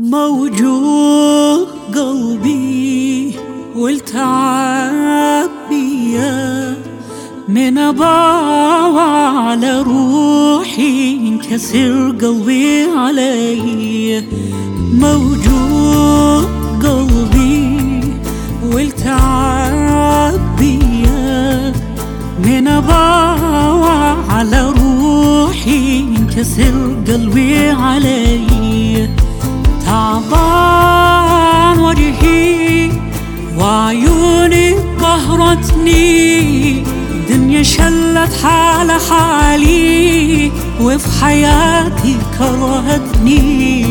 موجوع قلبي والتعب بيا من أباوع على روحي انكسر قلبي علي. موجوع قلبي والتعب بيا من أباوع على روحي انكسر قلبي علي. تعبان وجهي وعيوني قهرتني، دنيا شلت حال حالي وفي حياتي كرهتني.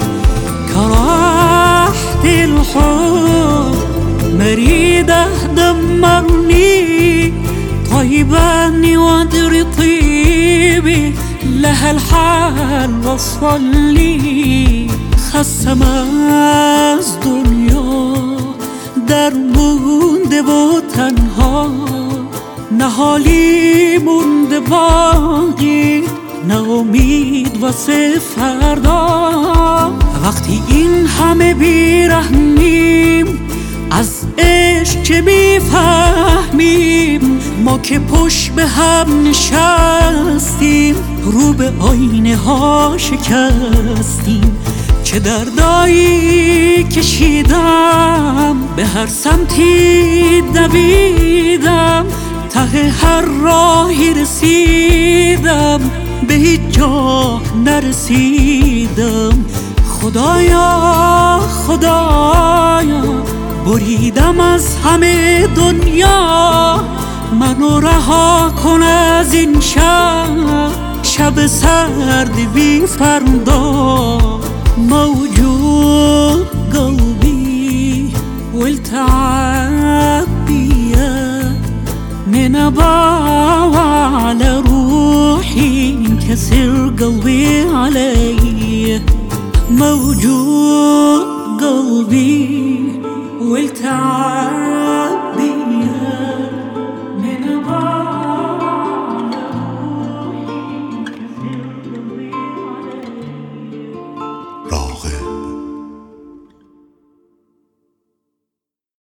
كرهت الحب مريدة دمرني، طيباني وادري طيبي لها الحال وصل لي. خسماز دنیا در مونده و تنها، نه حالی مونده باقی، نه امید واسه فردا. وقتی این همه بیرحمیم از عشق چه میفهمیم؟ ما که پشت به هم نشستیم رو به آینه ها شکستیم. چه دردایی کشیدم به هر سمتی دویدم، ته هر راهی رسیدم به هیچ جا نرسیدم. خدایا خدایا بریدم از همه دنیا، منو رها کن از این شب سرد بی فردا. موجوع قلبي والتعب بيا من أباوع على روحي انكسر قلبي علي. موجوع قلبي والتعب